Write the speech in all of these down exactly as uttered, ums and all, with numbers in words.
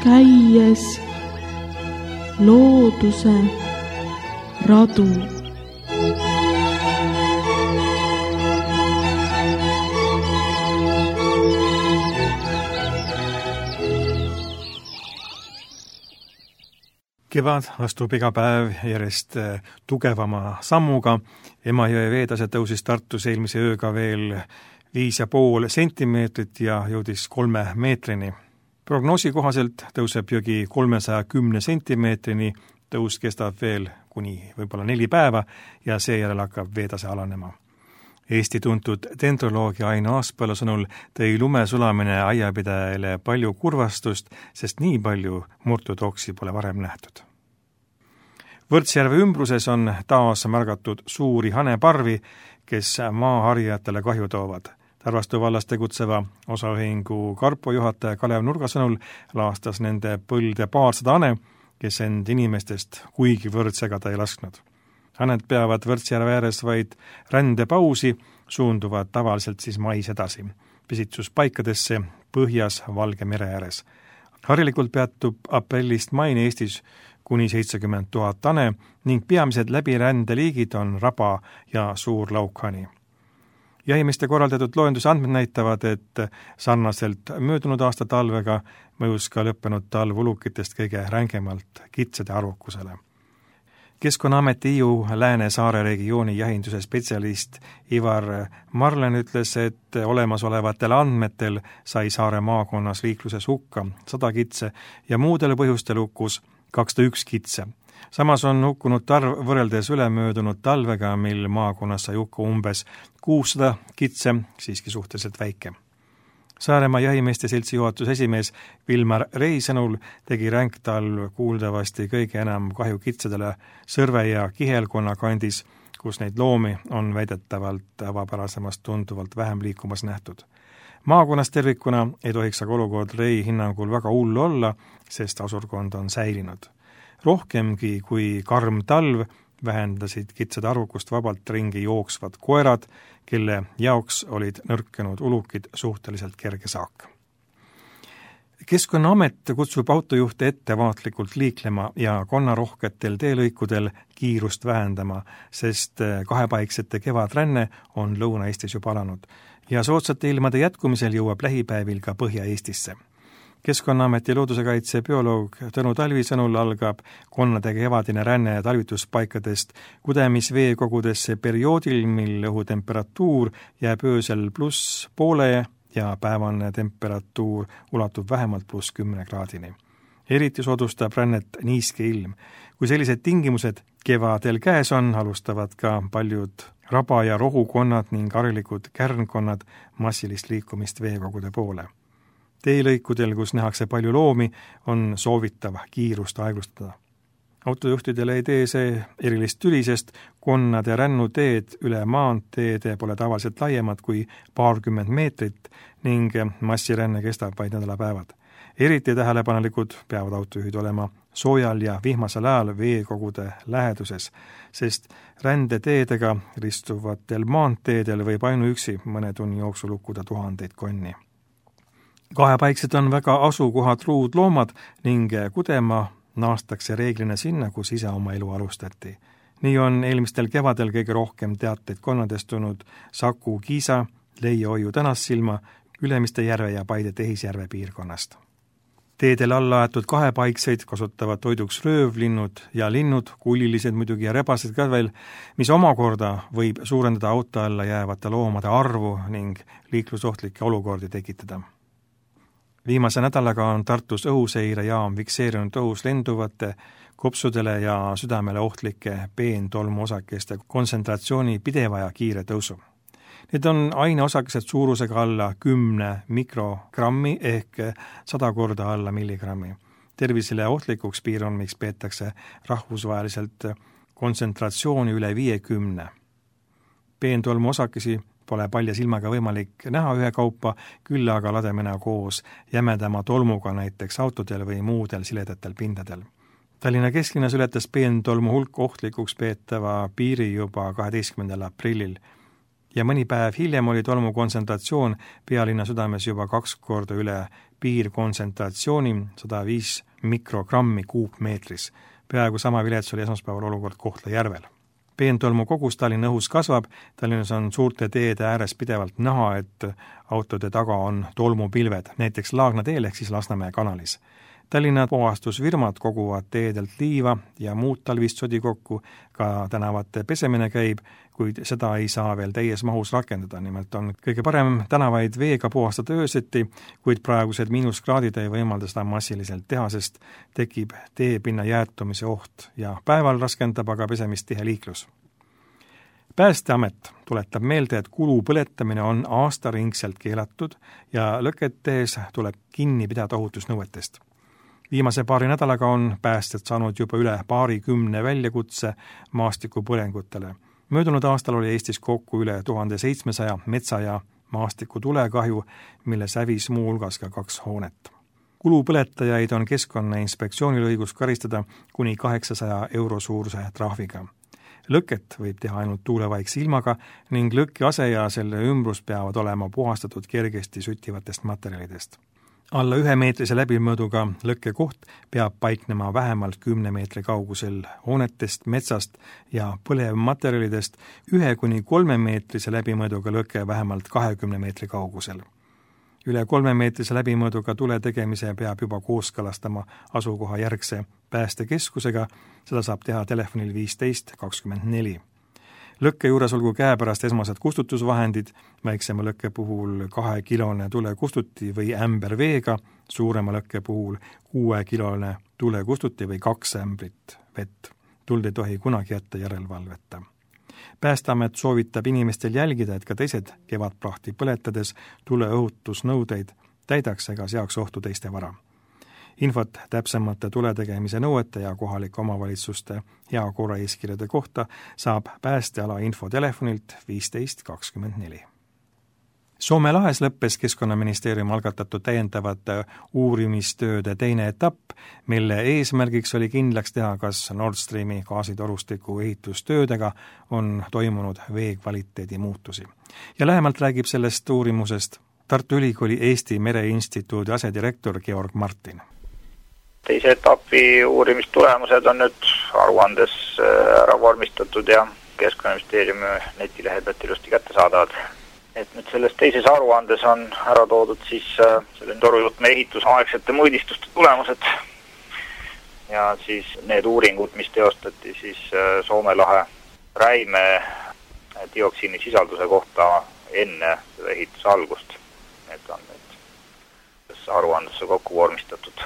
käies looduse radu. Kevad astub iga päev järjest tugevama sammuga. Emajõe veetase tõusis Tartus eelmise ööga veel viis ja pool sentimeetrit ja jõudis kolme meetrini. Prognoosi kohaselt tõuseb jõgi kolmesaja kümne sentimeetrini, tõus kestab veel kuni võib-olla neli päeva ja seejärel hakkab veetase alanema. Eesti tuntud dendroloogi Aino Aaspõllu sõnul tõi lume sulamine aiapidajale palju kurvastust, sest nii palju murtud oksi pole varem nähtud. Võrtsjärve ümbruses on taas märgatud suuri haneparvi, kes maaharijatele kahju toovad. Tarvastu vallas tegutseva osaühingu Karpo juhataja Kalev Nurga sõnul laastas nende põlde paarsada hane, kes end inimestest kuigi võrdsegada ei lasknud. Haned peavad Võrtsjärve ääres vaid rändepausi, suunduvad tavaliselt siis mais edasi, pisitsuspaikadesse põhjas Valge mere ääres. Harilikult peatub aprillist maini Eestis kuni seitsekümmend tuhat hane ning peamised läbirändeliigid on raba ja suur laukhani. Jahimeeste korraldatud loenduse andmed näitavad, et sarnaselt möödunud aasta talvega mõjus ka lõppenud talv ulukitest kõige rängemalt kitsede arvukusele. Keskkonnaameti Hiiu Lääne-Saare regiooni jahinduse spetsialist Ivar Marlen ütles, et olemasolevatel andmetel sai Saare maakonnas liikluses hukka sada kitse ja muudel põhjustel hukkus kakssada üks kitse. Samas on hukkunud tarv võrreldes ülemöödunud talvega, mil maakonnas sai hukka umbes kuussada kitse, siiski suhteliselt väike. Saaremaa jahimeeste seltsi juhatuse esimees Vilmar Rei sõnul tegi ränktalv kuuldavasti kõige enam kahju kitsedele Sõrve ja Kihelkonna kandis, kus neid loomi on väidetavalt tavapärasemast tunduvalt vähem liikumas nähtud. Maakonnas tervikuna ei tohiks aga olukord Rei hinnangul väga hull olla, sest asurkond on säilinud. Rohkemgi kui karm talv vähendasid kitsede arvukust vabalt ringi jooksvad koerad, kelle jaoks olid nõrkenud ulukid suhteliselt kerge saak. Keskkonnaamet kutsub autojuhte ettevaatlikult liiklema ja konnarohketel teelõikudel kiirust vähendama, sest kahepaiksete kevadränne on Lõuna-Eestis juba alanud ja soodsate ilmade jätkumisel jõuab lähipäevil ka Põhja-Eestisse. Keskkonnaameti loodusekaitse bioloog Tõnu Talvi sõnul algab konnade kevadine ränne talvituspaikadest kudemisveekogudesse perioodil, mil õhutemperatuur jääb öösel pluss poole ja päevane temperatuur ulatub vähemalt pluss kümne kraadini. Eriti soodustab rännet niiske ilm. Kui sellised tingimused kevadel käes on, alustavad ka paljud raba- ja rohukonnad ning harilikud kärnkonnad massilist liikumist veekogude poole. Teelõikudel, kus nähakse palju loomi, on soovitav kiirust aeglustada. Autojuhtidele ei tee see erilist tüli, sest konnade rännuteed üle maanteede pole tavaliselt laiemad kui paarkümmend meetrit ning massiränne kestab vaid nädalapäevad. Eriti tähelepanelikud peavad autojuhid olema soojal ja vihmasel ajal veekogude läheduses, sest rändeteedega ristuvatel maanteedel võib ainuüksi mõne tunni jooksul hukkuda tuhandeid konni. Kahepaiksed on väga asukohatruud loomad ning kudema naastakse reeglina sinna, kus ise oma elu alustati. Nii on eelmistel kevadel kõige rohkem teateid konnadest tulnud Saku, Kiisa, Leia-Oiu, Tänassilma, Ülemiste järve ja Paide Tehisjärve piirkonnast. Teedel alla aetud kahepaikseid kasutavad toiduks röövlinnud ja linnud, kullilised muidugi ja rebased ka veel, mis omakorda võib suurendada auto alla jäävate loomade arvu ning liiklusohtlikke olukordi tekitada. Viimase nädalaga on Tartus õhuseirejaam fikseerinud õhus lenduvate kopsudele ja südamele ohtlike peentolmuosakeste kontsentratsiooni pideva ja kiire tõusu. Need on aineosakesed suurusega alla kümne mikrogrammi ehk sada korda alla milligrammi. Tervisele ohtlikuks piirnormiks peetakse rahvusvaheliselt kontsentratsiooni üle viiekümne. Peentolmuosakesi pole palja silmaga võimalik näha ühe kaupa, küll aga lademena koos jämedama tolmuga näiteks autodel või muudel siledatel pindadel. Tallinna kesklinnas ületas peentolmu hulk ohtlikuks peetava piiri juba kaheteistkümnendal aprillil. ja mõni päev hiljem oli tolmu kontsentratsioon pealinna südames juba kaks korda üle piirkontsentratsiooni sada viis mikrogrammi kuupmeetris. Peaaegu sama vilets oli esmaspäeval olukord Kohtla-Järvel. Peentolmu kogus Tallinna õhus kasvab, Tallinnas on suurte teede ääres pidevalt näha, et autode taga on tolmupilved, näiteks Laagna teel ehk siis Lasnamäe kanalis. Tallinna puhastusfirmad koguvad teedelt liiva ja muud talvist sodi kokku, ka tänavate pesemine käib, kuid seda ei saa veel täies mahus rakendada. Nimelt on kõige parem tänavaid veega puhastada ööseti, kuid praegused miinuskraadid ei võimalda seda massiliselt teha, sest tekib teepinna jäätumise oht ja päeval raskendab aga pesemist tihe liiklus. Päästeamet tuletab meelde, et kulu põletamine on aastaringselt keelatud ja lõket tehes tuleb kinni pidada ohutusnõuetest. Viimase paari nädalaga on päästjad saanud juba üle paarikümne väljakutse maastikupõlengutele. Möödunud aastal oli Eestis kokku üle tuhande seitsmesaja metsa- ja maastikutulekahju, mille sävis muu hulgas ka kaks hoonet. Kulupõletajaid on Keskkonnainspektsioonil õigus karistada kuni kaheksasaja euro suuruse trahviga. Lõket võib teha ainult tuulevaikse ilmaga ning lõki ase ja selle ümbrus peavad olema puhastatud kergesti süttivatest materjalidest. Alla ühe meetrise läbimõõduga lõkkekoht peab paiknema vähemalt kümne meetri kaugusel hoonetest, metsast ja põlevmaterjalidest, ühe kuni kolme meetrise läbimõõduga lõke vähemalt kahekümne meetri kaugusel. Üle kolme meetrise läbimõõduga tule tegemise peab juba kooskõlastama asukoha järgse päästekeskusega, seda saab teha telefonil viisteist kakskümmend neli. Lõkke juures olgu käepärast esmased kustutusvahendid, väiksema lõkke puhul kahekilone tulekustuti või ämber veega, suurema lõkke puhul kuuekilone tulekustuti või kaks ämbrit vett. Tuld ei tohi kunagi jätta järelevalveta. Päästeamet soovitab inimestel jälgida, et ka teised kevadprahti põletades tuleohutusnõudeid täidaks ega seaks ohtu teiste vara. Infot täpsemate tuletegemise nõuete ja kohalike omavalitsuste hea korra eeskirjade kohta saab päästeala infotelefonilt viisteist kakskümmend neli. Soome lahes lõppes Keskkonnaministeerium algatatud täiendavate uurimistööde teine etapp, mille eesmärgiks oli kindlaks teha, kas Nord Streami gaasitorustiku ehitustöödega on toimunud vee kvaliteedi muutusi. Ja lähemalt räägib sellest uurimusest Tartu Ülikooli Eesti Mereinstituudi asedirektor Georg Martin. Teise etapi uurimistulemused on nüüd aruandes ära vormistatud ja Keskkonnaministeeriumi netilehel ilusti kätte saadavad. Et nüüd selles teises aruandes on ära toodud siis selle torujuhtme ehitusaegsete mõõdistuste tulemused ja siis need uuringud, mis teostati siis Soome lahe räime dioksiini sisalduse kohta enne seda ehituse algust. Need on nüüd aruandesse kokku vormistatud.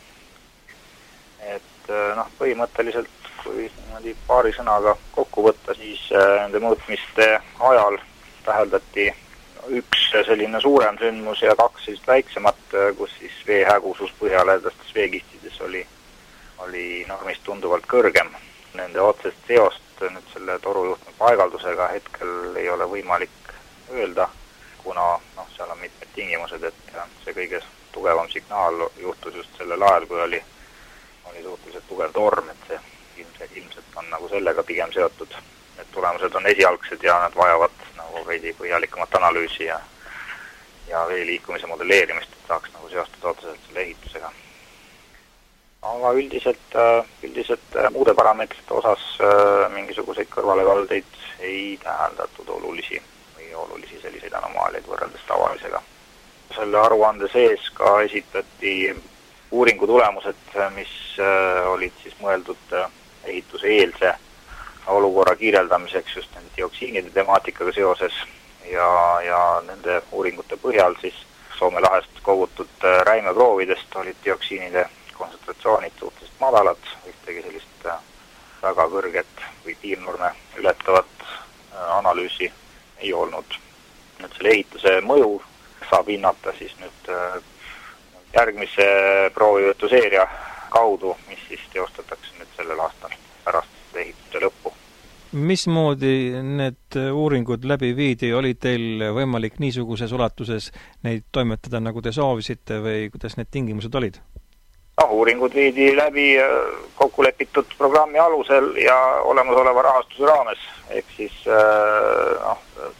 Et noh, põhimõtteliselt, kui paari sõnaga kokku võtta, siis nende mõõtmiste ajal täheldati üks selline suurem sündmus ja kaks sellist väiksemat, kus siis vee hägusus põhjalähedastes veekihtides oli, oli normist tunduvalt kõrgem. Nende otsest seost nüüd selle torujuhtme paigaldusega hetkel ei ole võimalik öelda, kuna noh, seal on mitmed tingimused, et see kõige tugevam signaal juhtus just sellel ajal, kui oli, oli suhteliselt tugev torm, et see ilmselt, ilmselt on nagu sellega pigem seotud. Need tulemused on esialgsed ja nad vajavad nagu veidi põhjalikumat analüüsi ja, ja vee liikumise modelleerimist, et saaks nagu seostada otseselt selle ehitusega. Aga üldiselt, üldiselt muude parameetrite osas mingisuguseid kõrvalekaldeid ei täheldatud olulisi või olulisi selliseid anomaaliaid võrreldes tavalisega. Selle aruande sees ka esitati uuringu tulemused, mis olid siis mõeldud ehituse eelse olukorra kiireldamiseks just nende dioksiinide temaatikaga seoses ja, ja nende uuringute põhjal siis Soome lahest kogutud räimeproovidest olid dioksiinide kontsentratsioonid suhteliselt madalad, ühtegi sellist väga kõrget või piirnorme ületavat analüüsi ei olnud. Nüüd selle ehituse mõju saab hinnata siis nüüd järgmise proovivõtuseeria kaudu, mis siis teostatakse nüüd sellel aastal pärast ehituse lõppu. Mismoodi need uuringud läbi viidi, oli teil võimalik niisuguses ulatuses neid toimetada, nagu te soovisite või kuidas need tingimused olid? No, uuringud viidi läbi kokkulepitud programmi alusel ja olemasoleva rahastuse raames, ehk siis noh,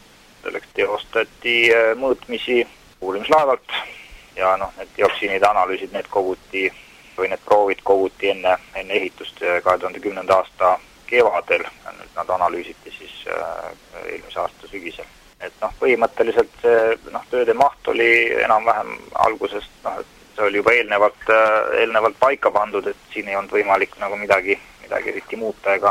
selleks teostati mõõtmisi uurimislaevalt ja noh, need dioksiinide analüüsid, need koguti või need proovid koguti enne, enne ehitust kahe tuhande kümnenda aasta kevadel. Nüüd nad analüüsiti siis eelmise aasta sügisel. Et noh, põhimõtteliselt see noh, tööde maht oli enam-vähem algusest, noh, et see oli juba eelnevalt, eelnevalt paika pandud, et siin ei olnud võimalik nagu midagi, midagi eriti muuta ega,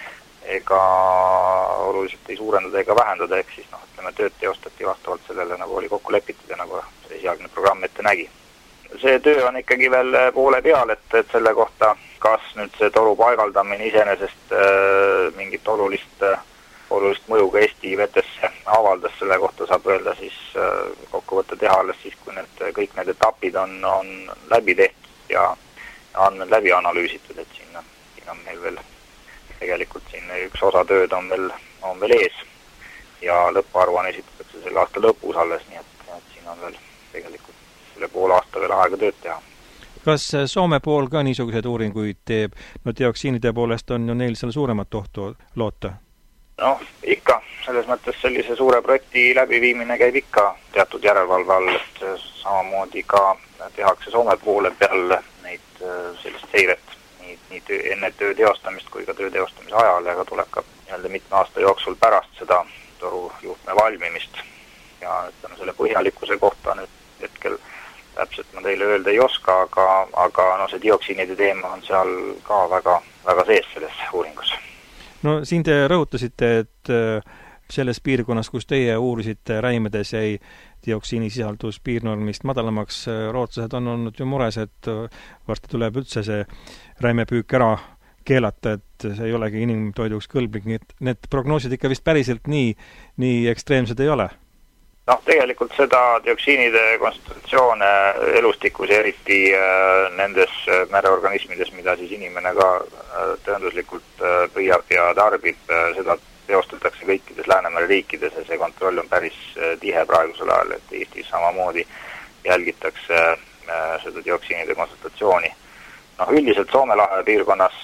ega oluliselt ei suurendada ega vähendada, ehk siis noh, ütleme, tööd teostati vastavalt sellele, nagu oli kokku lepitud ja nagu esialgne programm ette nägi. See töö on ikkagi veel poole peal, et, et selle kohta, kas nüüd see toru paigaldamine iseenesest äh, mingit olulist äh, olulist mõju ka Eesti vetesse avaldas, selle kohta saab öelda siis kokkuvõtte teha alles siis, kui need, kõik need etapid on, on läbi tehtud ja andmed läbi analüüsitud, et siin, siin on meil veel tegelikult siin üks osa tööd on veel, on veel ees ja lõpparuanne esitatakse selle aasta lõpus alles, nii et, et siin on veel tegelikult üle poole aasta veel aega tööd teha. Kas Soome pool ka niisuguseid uuringuid teeb? No dioksiinide poolest on ju neil seal suuremat ohtu loota. Noh, ikka. Selles mõttes sellise suure projekti läbiviimine käib ikka teatud järelevalve all, et samamoodi ka tehakse Soome poole peal neid sellist seiret nii, nii töö, enne töö teostamist kui ka töö teostamise ajal ja ka tuleb ka nii-öelda mitme aasta jooksul pärast seda torujuhtme valmimist. Ja ütleme, selle põhjalikkuse kohta nüüd hetkel täpselt ma teile öelda ei oska, aga, aga no, see dioksiinide teema on seal ka väga, väga sees selles uuringus. No siin te rõhutasite, et selles piirkonnas, kus teie uurisite räimedes jäi dioksiinisisaldus piirnormist madalamaks, rootslased on olnud ju mures, et varsti tuleb üldse see räimepüük ära keelata, et see ei olegi inimtoiduks kõlblik, nii et need prognoosid ikka vist päriselt nii, nii ekstreemsed ei ole? Noh, tegelikult seda dioksiinide kontsentratsioone elustikus ja eriti nendes mereorganismides, mida siis inimene ka tõenduslikult püüab ja tarbib, seda teostatakse kõikides Läänemere riikides ja see kontroll on päris tihe praegusel ajal, et Eestis samamoodi jälgitakse seda dioksiinide kontsentratsiooni. Noh, üldiselt Soome lahe piirkonnas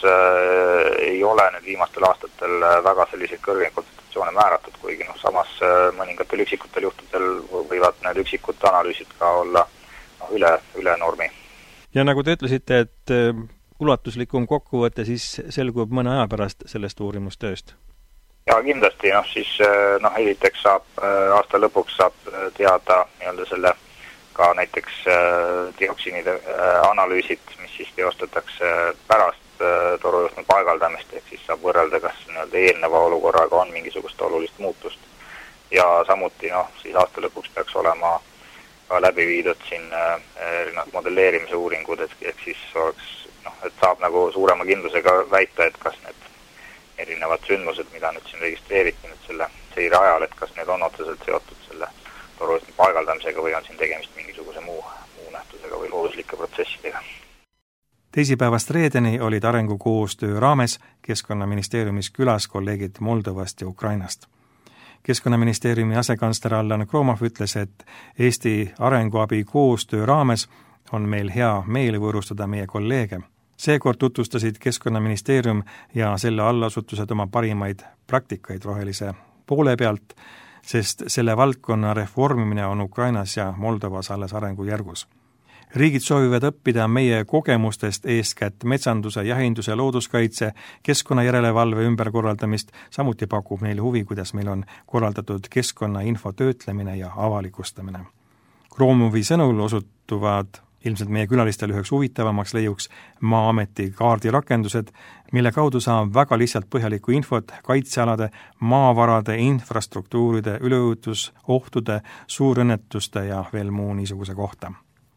ei ole nüüd viimastel aastatel väga selliseid kõrgeid kontsentratsioone määratud, kuigi noh, samas mõningatel üksikutel juhtudel võivad need üksikud analüüsid ka olla noh, üle, üle normi. Ja nagu te ütlesite, et ulatuslikum kokkuvõte siis selgub mõne aja pärast sellest uurimustööst? Ja kindlasti, noh siis noh, esiteks saab aasta lõpuks saab teada nii-öelda selle ka näiteks dioksiinide analüüsid, mis siis teostatakse pärast torujuhtme paigaldamist, ehk siis saab võrrelda, kas nii-öelda eelneva olukorraga on mingisugust olulist muutust. Ja samuti noh, siis aasta lõpuks peaks olema ka läbi viidud siin erinevad modelleerimise uuringud, et, et siis oleks, noh, et saab nagu suurema kindlusega väita, et kas need erinevad sündmused, mida nüüd siin registreeriti nüüd selle seire ajal, et kas need on otseselt seotud selle torujuhtme paigaldamisega või on siin tegemist mingisuguse muu, muu nähtusega või looduslike protsessidega. Teisipäevast reedeni olid arengukoostöö raames Keskkonnaministeeriumis külas kolleegid Moldovast ja Ukrainast. Keskkonnaministeeriumi asekantsler Allan Kromov ütles, et Eesti arenguabi koostöö raames on meil hea meel võõrustada meie kolleege. Seekord tutvustasid Keskkonnaministeerium ja selle allasutused oma parimaid praktikaid rohelise poole pealt, sest selle valdkonna reformimine on Ukrainas ja Moldovas alles arengujärgus. Riigid soovivad õppida meie kogemustest eeskätt metsanduse, jahinduse, looduskaitse, keskkonnajärelevalve ümberkorraldamist, samuti pakub neile huvi, kuidas meil on korraldatud keskkonnainfo töötlemine ja avalikustamine. Kromovi sõnul osutuvad ilmselt meie külalistel üheks huvitavamaks leiuks Maa-ameti kaardirakendused, mille kaudu saab väga lihtsalt põhjalikku infot kaitsealade, maavarade, infrastruktuuride, üleujutus, ohtude, suurõnnetuste ja veel muu niisuguse kohta.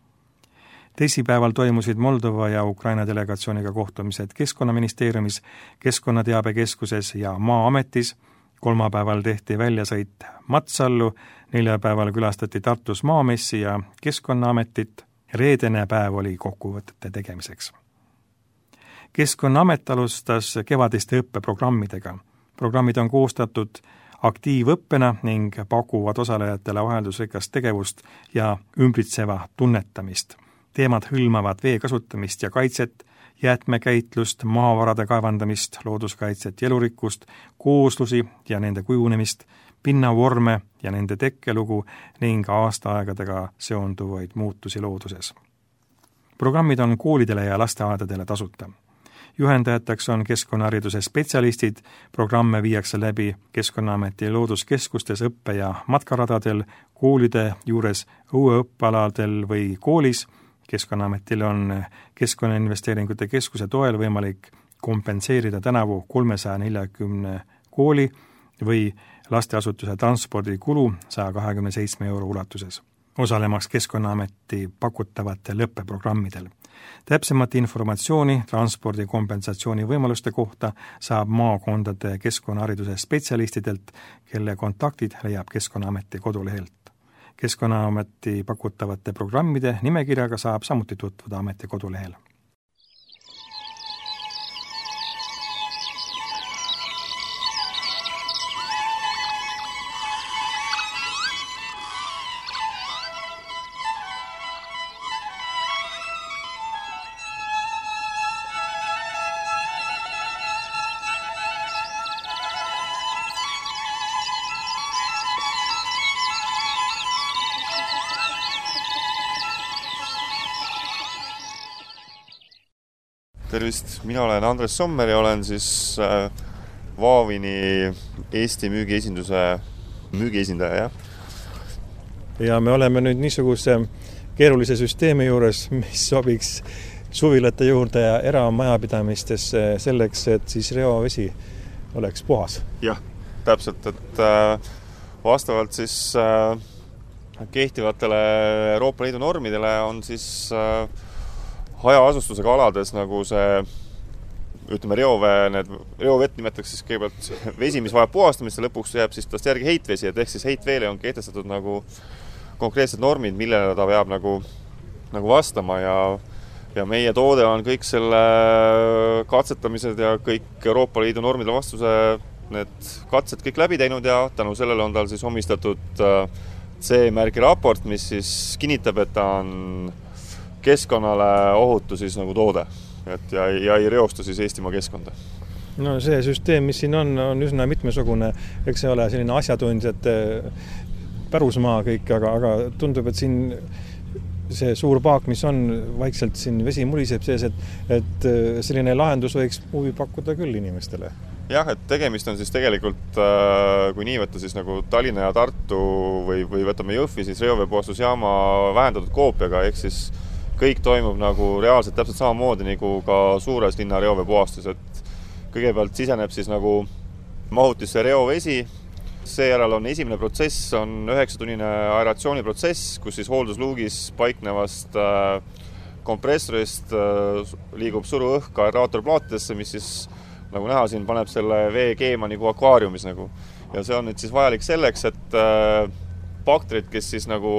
Teisipäeval toimusid Moldova ja Ukraina delegatsiooniga kohtumised Keskkonnaministeeriumis, Keskkonnateabekeskuses ja Maa-ametis. Kolmapäeval tehti väljasõit Matsallu, neljapäeval külastati Tartus Maamessi ja Keskkonnaametit. Reedene päev oli kokkuvõtete tegemiseks. Keskkonnaamet alustas kevadiste õppeprogrammidega. Programmid on koostatud aktiivõppena ning pakuvad osalejatele vaheldusrikast tegevust ja ümbritseva tunnetamist. Teemad hõlmavad vee kasutamist ja kaitset, jäätmekäitlust, maavarade kaevandamist, looduskaitset ja elurikkust, kooslusi ja nende kujunemist, pinnavorme ja nende tekkelugu ning aastaaegadega seonduvaid muutusi looduses. Programmid on koolidele ja lasteaedadele tasuta. Juhendajateks on keskkonnahariduse spetsialistid, programme viiakse läbi Keskkonnaameti looduskeskustes õppe- ja matkaradadel, koolide juures õueõppealadel või koolis. Keskkonnaametil on Keskkonnainvesteeringute Keskuse toel võimalik kompenseerida tänavu kolmesaja neljakümne kooli või lasteasutuse transpordikulu saja kahekümne seitsme euro ulatuses, osalemaks Keskkonnaameti pakutavatel õppeprogrammidel. Täpsemat informatsiooni transpordi kompensatsiooni võimaluste kohta saab maakondade keskkonnahariduse spetsialistidelt, kelle kontaktid leiab Keskkonnaameti kodulehelt. Keskkonnaameti pakutavate programmide nimekirjaga saab samuti tutvuda ameti kodulehel. Tervist, mina olen Andres Sommer ja olen siis äh, Vaavini Eesti müügiesinduse müügiesindaja, jah. Ja me oleme nüüd niisuguse keerulise süsteemi juures, mis sobiks suvilate juurde ja eramajapidamistesse selleks, et siis reovesi oleks puhas. Jah, täpselt, et äh, vastavalt siis äh, kehtivatele Euroopa Liidu normidele on siis äh, hajaasustusega alades nagu see, ütleme, reovee, need reovett nimetaks siis kõigepealt vesi, mis vajab puhastamist ja lõpuks jääb siis tast järgi heitvesi, et ehk siis heitveele on kehtestatud nagu konkreetsed normid, millele ta peab nagu, nagu vastama ja, ja meie toode on kõik selle katsetamised ja kõik Euroopa Liidu normide vastuse need katsed kõik läbi teinud ja tänu sellele on tal siis omistatud C-märgi raport, mis siis kinnitab, et ta on keskkonnale ohutu siis nagu toode, et ja, ja ei reostu siis Eestimaa keskkonda. No see süsteem, mis siin on, on üsna mitmesugune, eks see ole selline asjatundjate pärusmaa kõik, aga, aga tundub, et siin see suur paak, mis on, vaikselt siin vesi muliseb sees, et, et selline lahendus võiks huvi pakkuda küll inimestele. Jah, et tegemist on siis tegelikult, kui nii võtta, siis nagu Tallinna ja Tartu või, või võtame Jõhvi, siis reoveepuhastusjaama vähendatud koopiaga, ehk siis kõik toimub nagu reaalselt täpselt samamoodi nagu ka suures linna reoveepuhastus, et kõigepealt siseneb siis nagu mahutisse reovesi, seejärel on esimene protsess, on üheksatunnine aeratsiooniprotsess, kus siis hooldusluugis paiknevast äh, kompressorist äh, liigub suruõhk aeraatorplaatidesse, mis siis nagu näha siin paneb selle vee keema nagu akvaariumis nagu. Ja see on nüüd siis vajalik selleks, et äh, bakterid, kes siis nagu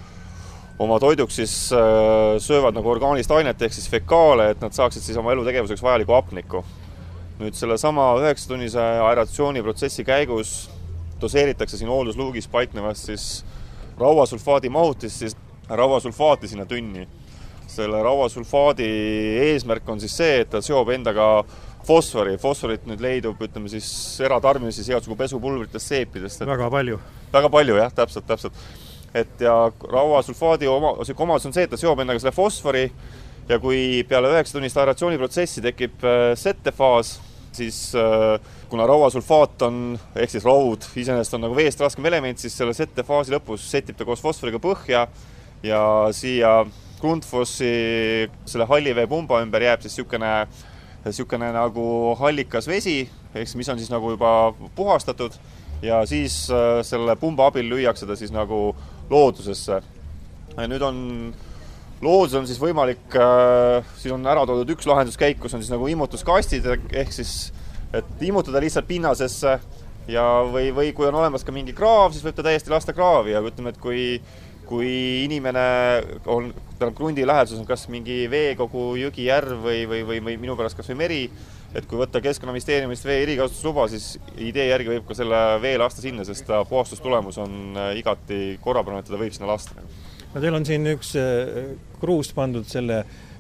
oma toiduks siis äh, söövad nagu orgaanilist ainet ehk siis fekaale, et nad saaksid siis oma elutegevuseks vajaliku hapniku. Nüüd selle sama üheksatunnise aeratsiooniprotsessi käigus doseeritakse siin hooldusluugis paiknevast siis rauasulfaadi mahutist siis rauasulfaati sinna tünni. Selle rauasulfaadi eesmärk on siis see, et ta seob endaga fosfori. Fosforit nüüd leidub, ütleme siis eratarbimises igatsugu pesupulvritest, seepidest. Et... Väga palju. Väga palju, jah, täpselt, täpselt. Et ja rauasulfaadi oma, omadus on see, et ta seob endaga selle fosfori ja kui peale üheksatunnist aeratsiooniprotsessi tekib settefaas, siis kuna rauasulfaat on, ehk siis raud, iseenesest on nagu veest raskem element, siis selle settefaasi lõpus setib ta koos fosforiga põhja ja siia grundfossi selle hallivee pumba ümber jääb siis siukene, siukene nagu hallikas vesi, ehk mis on siis nagu juba puhastatud ja siis selle pumba abil lüüakse ta siis nagu loodusesse. Ja nüüd on, loodus on siis võimalik, siis on ära toodud üks lahenduskäik, kus on siis nagu imutuskastid, ehk siis, et imutada lihtsalt pinnasesse ja või, või kui on olemas ka mingi kraav, siis võib ta täiesti lasta kraavi ja ütleme, et kui, kui inimene on, tähendab krundi läheduses on kas mingi veekogu, jõgi, järv või, või, või, või minu pärast kas või meri, et kui võtta Keskkonnaministeeriumist vee erikasutusluba, siis idee järgi võib ka selle vee lasta sinna, sest ta puhastustulemus on igati korrapärane, et teda võib sinna lasta. No teil on siin üks kruus pandud selle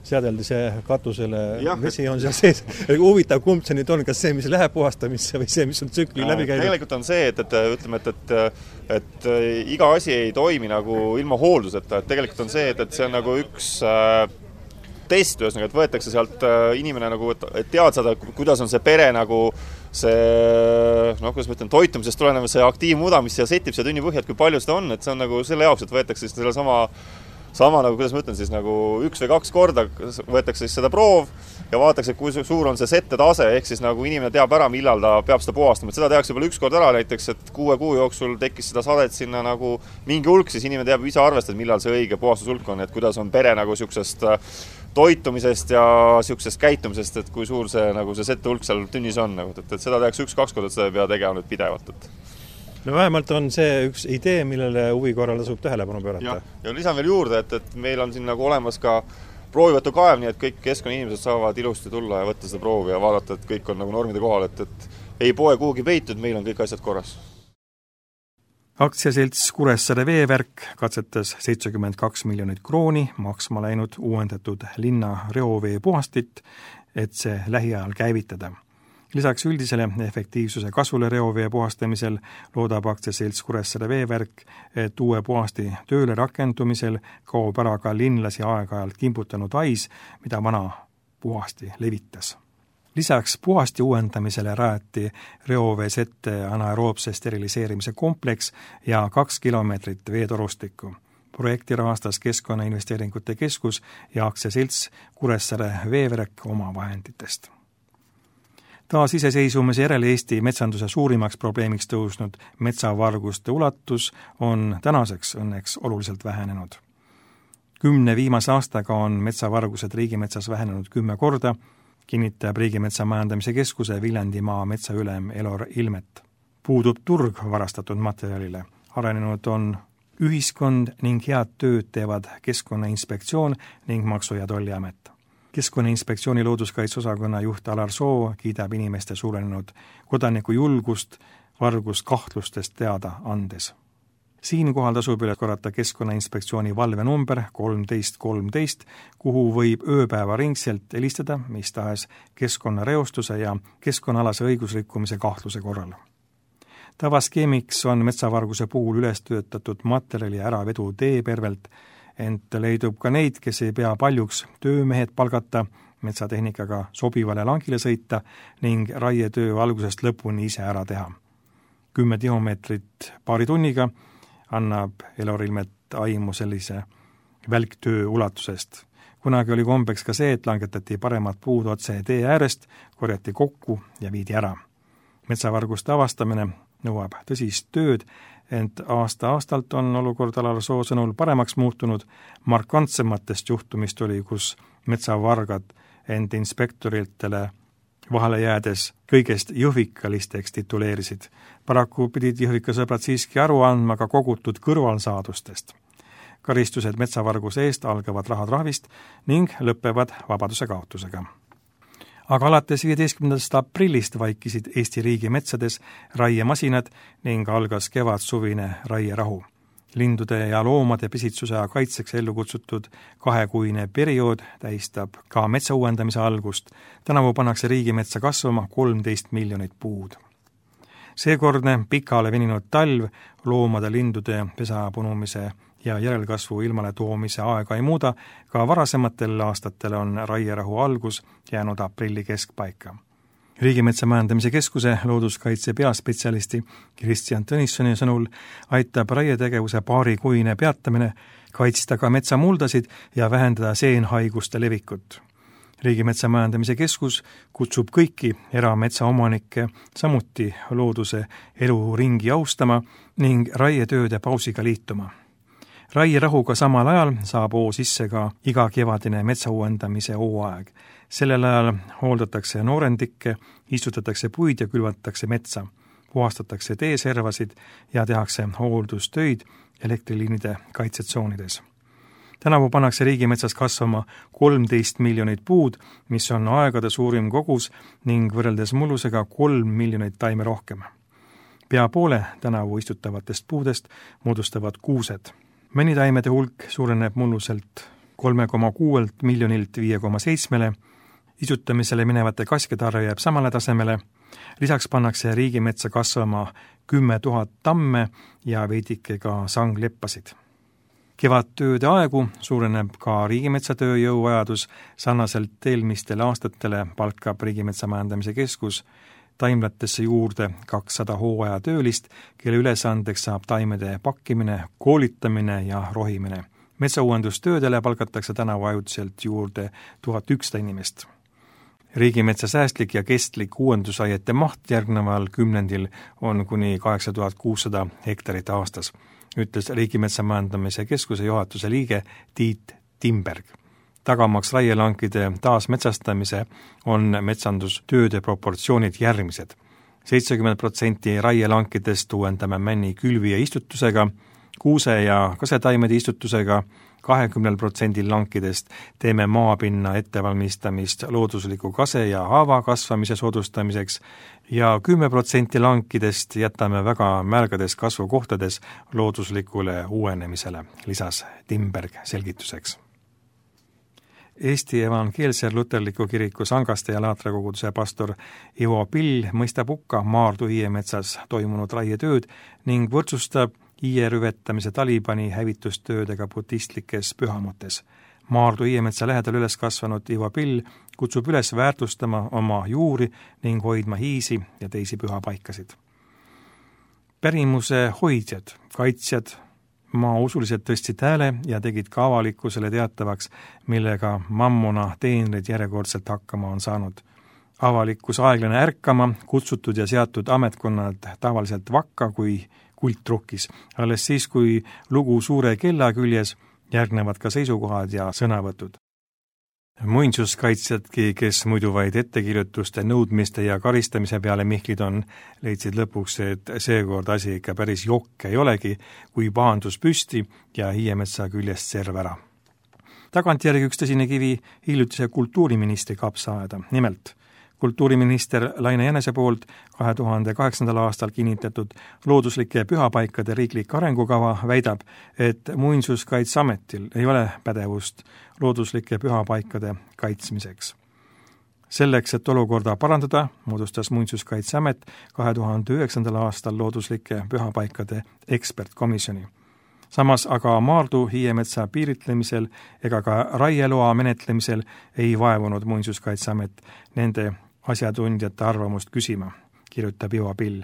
seadeldi see katusele, jah, vesi on seal sees. Huvitav, kumb see nüüd on, kas see, mis läheb puhastamisse või see, mis on tsükli ja, läbi käinud? Tegelikult on see, et, et ütleme, et, et, et iga asi ei toimi nagu ilma hoolduseta. Et tegelikult on see, et, et see on nagu üks äh, test, ühesõnaga, et võetakse sealt äh, inimene nagu, et tead saada, kuidas on see pere nagu see, noh, kuidas ma ütlen, toitumisest tulenev see aktiivmuda, mis seal setib see tünni põhjad, kui palju seda on, et see on nagu selle jaoks, et võetakse selle sama, sama nagu, kuidas ma ütlen, siis nagu üks või kaks korda võetakse siis seda proov ja vaadatakse, kui suur on see sette tase, ehk siis nagu inimene teab ära, millal ta peab seda puhastama. Et seda tehakse võib-olla üks kord ära näiteks, et kuue kuu jooksul tekkis seda sadet sinna nagu mingi hulk, siis inimene teab ise arvestada, millal see õige puhastushulk on, et kuidas on pere nagu siuksest toitumisest ja siuksest käitumisest, et kui suur see, nagu see sette hulk seal tünnis on. Nagu, et, et seda tehakse üks-kaks korda, et seda ei pea tegema nüüd pidevalt. Et. No vähemalt on see üks idee, millele huvi korral tasub tähelepanu pöörata. Ja, ja lisan veel juurde, et, et meil on siin nagu olemas ka proovivõtukaev, nii et kõik keskkonnainimesed saavad ilusti tulla ja võtta seda proovi ja vaadata, et kõik on nagu normide kohal, et, et ei poe kuhugi peitud, meil on kõik asjad korras. Aktsiaselts Kuressaare veevärk katsetas seitsekümmend kaks miljonit krooni maksma läinud uuendatud linna reovee puhastit, et see lähiajal käivitada. Lisaks üldisele efektiivsuse kasvule reovee puhastamisel loodab aktsiaselts Kuressaare veevärk, et uue puhasti tööle rakendumisel kaob ära ka linlasi aeg-ajalt kimbutanud hais, mida vana puhasti levitas. Lisaks puhasti uuendamisele rajati reovees ette anaeroobse steriliseerimise kompleks ja kaks kilomeetrit veetorustikku. Projekti rahastas Keskkonnainvesteeringute Keskus ja aktsiaselts Kuressaare veevärk oma vahenditest. Taas iseseisvumise järel Eesti metsanduse suurimaks probleemiks tõusnud metsavarguste ulatus on tänaseks õnneks oluliselt vähenenud. Kümne viimase aastaga on metsavargused riigimetsas vähenenud kümme korda, kinnitab Riigimetsa Majandamise Keskuse Viljandimaa metsaülem Elor Ilmet. Puudub turg varastatud materjalile. Arenenud on ühiskond ning head tööd teevad Keskkonnainspektsioon ning Maksu- ja Tolliamet. Keskkonnainspektsiooni looduskaitseosakonna juht Alar Soo kiidab inimeste suurenenud kodaniku julgust varguskahtlustest teada andes. Siinkohal tasub üle korrata Keskkonnainspektsiooni valvenumber kolmteist kolmteist, kuhu võib ööpäeva ringselt helistada mis tahes keskkonnareostuse ja keskkonnaalase õigusrikkumise kahtluse korral. Tavaskeemiks on metsavarguse puhul üles töötatud materjali äravedu teepervelt, ent leidub ka neid, kes ei pea paljuks töömehed palgata, metsatehnikaga sobivale langile sõita ning raietöö algusest lõpuni ise ära teha. Kümme tihomeetrit paari tunniga annab Elor Ilmet aimu sellise välktöö ulatusest. Kunagi oli kombeks ka see, et langetati paremad puud otse tee äärest, korjati kokku ja viidi ära. Metsavarguste avastamine nõuab tõsist tööd, ent aasta-aastalt on olukord Alar Soo sõnul paremaks muutunud. Markantsematest juhtumist oli, kus metsavargad end inspektoritele vahele jäädes kõigest jõhvikalisteks tituleerisid. Paraku pidid jõhvika sõbrad siiski aru andma ka kogutud kõrvalsaadustest. Karistused metsavarguse eest algavad rahatrahvist ning lõpevad vabaduse kaotusega. Aga alates viieteistkümnendast aprillist vaikisid Eesti riigi metsades raiemasinad ning algas kevad-suvine raierahu. Lindude ja loomade pesitsuse kaitseks ellu kutsutud kahekuine periood tähistab ka metsa uuendamise algust. Tänavu pannakse riigimetsa kasvama kolmteist miljonit puud. Seekordne pikale veninud talv loomade, lindude, pesa punumise ja järelkasvu ilmale toomise aega ei muuda, ka varasematel aastatel on raierahu algus jäänud aprilli keskpaika. Riigimetsa Majandamise Keskuse looduskaitse peaspetsialisti Kristjan Tõnissoni sõnul aitab raietegevuse paarikuine peatamine kaitsta ka metsamuldasid ja vähendada seenhaiguste levikut. Riigimetsa Majandamise Keskus kutsub kõiki erametsaomanikke samuti looduse eluringi austama ning raietööde pausiga liituma. Raierahuga samal ajal saab hoo sisse ka iga kevadine metsauuendamise hooaeg. Sellel ajal hooldatakse noorendikke, istutatakse puid ja külvatakse metsa, puhastatakse teeservasid ja tehakse hooldustöid elektriliinide kaitsetsoonides. Tänavu pannakse riigimetsas kasvama kolmteist miljonit puud, mis on aegade suurim kogus ning võrreldes mullusega kolm miljonit taime rohkem. Pea poole tänavu istutavatest puudest moodustavad kuused. Mõnitaimede hulk suureneb mulluselt kolme koma kuuelt miljonilt viie koma seitsmele, istutamisele minevate kaskede arv jääb samale tasemele, lisaks pannakse riigimetsa kasvama kümme tuhat tamme ja veidike ka sangleppasid. Kevadtööde aegu suureneb ka riigimetsatöö jõuvajadus, sarnaselt eelmistele aastatele palkab Riigimetsa Majandamise Keskus taimlatesse juurde kakssada hooajatöölist, kelle ülesandeks saab taimede pakkimine, koolitamine ja rohimine. Metsauuendustöödele palkatakse tänavu ajutiselt juurde tuhat ükssada inimest. Riigimetsa säästlik ja kestlik uuendusaiete maht järgneval kümnendil on kuni kaheksa tuhat kuussada hektarit aastas, ütles Riigimetsa Majandamise Keskuse juhatuse liige Tiit Timberg. Tagamaks raielankide taasmetsastamise on metsandustööde proportsioonid järgmised. seitsekümmend protsenti raielankidest uuendame männi külvi ja istutusega, kuuse ja kasetaimede istutusega, kahekümnel protsendil lankidest teeme maapinna ettevalmistamist loodusliku kase ja haava kasvamise soodustamiseks ja kümme protsenti lankidest jätame väga märgades kasvukohtades looduslikule uuenemisele, lisas Timberg selgituseks. Eesti Evangeelse Luterliku Kiriku Sangaste ja Laatra koguduse pastor Ivo Pill mõistab hukka Maardu hiiemetsas toimunud raietööd ning võrdsustab hiie rüvetamise Talibani hävitustöödega budistlikes pühamutes. Maardu hiiemetsa lähedal üles kasvanud Ivo Pill kutsub üles väärtustama oma juuri ning hoidma hiisi ja teisi pühapaikasid. Pärimuse hoidjad, kaitsjad, maa usuliselt tõstsid hääle ja tegid ka avalikkusele teatavaks, millega mammona teenrid järjekordselt hakkama on saanud. Avalikkus aeglane ärkama, kutsutud ja seatud ametkonnad tavaliselt vakka kui kultrukkis. Alles siis, kui lugu suure kella küljes, järgnevad ka seisukohad ja sõnavõtud. Muinsuskaitsjadki, kes muidu vaid ettekirjutuste, nõudmiste ja karistamise peale mihklid on, leidsid lõpuks, et seekord asi ikka päris jokk ei olegi, kui pahandus püsti ja hiiemetsa küljest serv ära. Tagantjärgi üks tõsine kivi hiljutise kultuuriministri kapsaaeda, nimelt kultuuriminister Laine Jänese poolt kahe tuhande kaheksandal aastal kinnitatud looduslike pühapaikade riiklik arengukava väidab, et Muinsuskaitseametil ei ole pädevust looduslike pühapaikade kaitsmiseks. Selleks, et olukorda parandada, moodustas Muinsuskaitseamet kahe tuhande üheksandal aastal looduslike pühapaikade ekspertkomisjoni. Samas aga Maardu hiiemetsa piiritlemisel ega ka raieloa menetlemisel ei vaevunud Muinsuskaitseamet nende asjatundjate arvamust küsima, kirjutab Ivo Pill.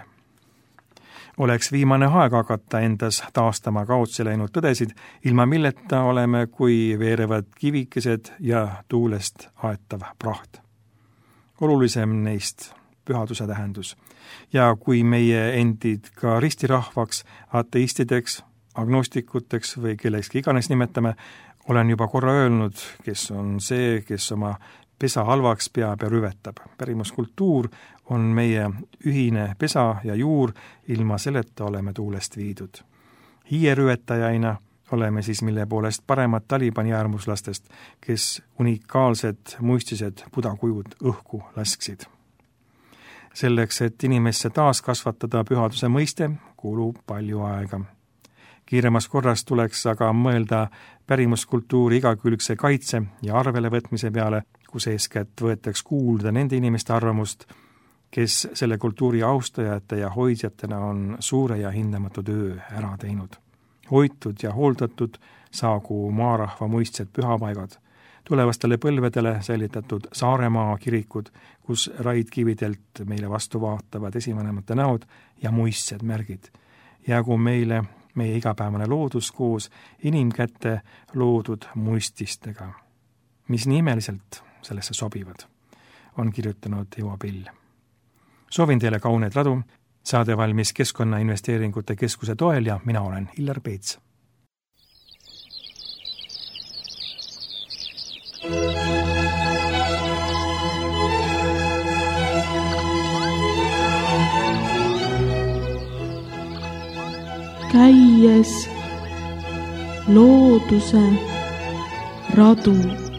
Oleks viimane aeg hakata endas taastama kaotsi läinud tõdesid, ilma milleta oleme kui veerevad kivikesed ja tuulest aetav praht. Olulisem neist pühaduse tähendus. Ja kui meie endid ka ristirahvaks, ateistideks, agnostikuteks või kellekski iganes nimetame, olen juba korra öelnud, kes on see, kes oma pesa halvaks peab ja rüvetab. Pärimuskultuur on meie ühine pesa ja juur, ilma selleta oleme tuulest viidud. Hiierüvetajaina oleme siis mille poolest paremad Talibani äärmuslastest, kes unikaalsed muistised budakujud õhku lasksid. Selleks, et inimesse taas kasvatada pühaduse mõiste, kulub palju aega. Kiiremas korras tuleks aga mõelda pärimuskultuuri igakülgse kaitse ja arvele võtmise peale, kus eeskätt võetaks kuulda nende inimeste arvamust, kes selle kultuuri austajate ja hoidjatena on suure ja hindamatu töö ära teinud. Hoitud ja hooldatud saagu maarahva muistsed pühapaigad, tulevastele põlvedele säilitatud Saaremaa kirikud, kus raidkividelt meile vastu vaatavad esivanemate näod ja muistsed märgid. Jäägu meile meie igapäevane loodus koos inimkätte loodud muististega, mis nii imeliselt sellesse sobivad, on kirjutanud Ivo Pill. Soovin teile kauneid radu, saade valmis Keskkonnainvesteeringute Keskuse toel ja mina olen Hillar Peets. Käies looduse radu.